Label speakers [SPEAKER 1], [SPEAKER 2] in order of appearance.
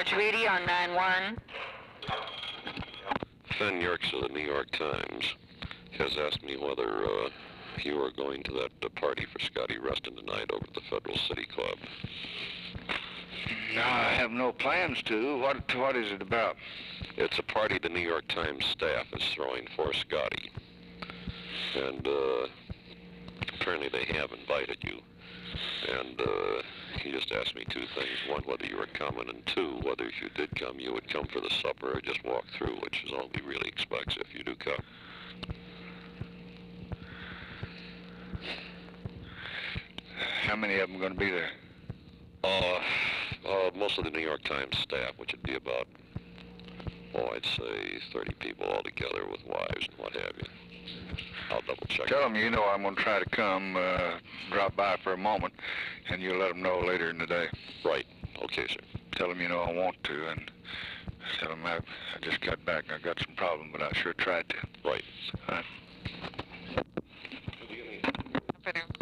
[SPEAKER 1] Dodge Reedy on 9-1.
[SPEAKER 2] Fen Yerkes of the New York Times has asked me whether you are going to that party for Scotty Rustin tonight over at the Federal City Club.
[SPEAKER 3] No, I have no plans to. What is it about?
[SPEAKER 2] It's a party the New York Times staff is throwing for Scotty. And apparently they have invited you. And he just asked me two things. One, whether you were coming, and two, whether if you did come, you would come for the supper or just walk through, which is all he really expects if you do come.
[SPEAKER 3] How many of them are going to be there?
[SPEAKER 2] Most of the New York Times staff, which would be about, I'd say 30 people altogether with wives and what have you. I'll double check.
[SPEAKER 3] Tell them, I'm going to try to come, drop by for a moment, and you'll let them know later in the day.
[SPEAKER 2] Right. Okay, sir.
[SPEAKER 3] Tell them, I want to, and tell them I just got back and I got some problem, but I sure tried to.
[SPEAKER 2] Right.
[SPEAKER 3] All right.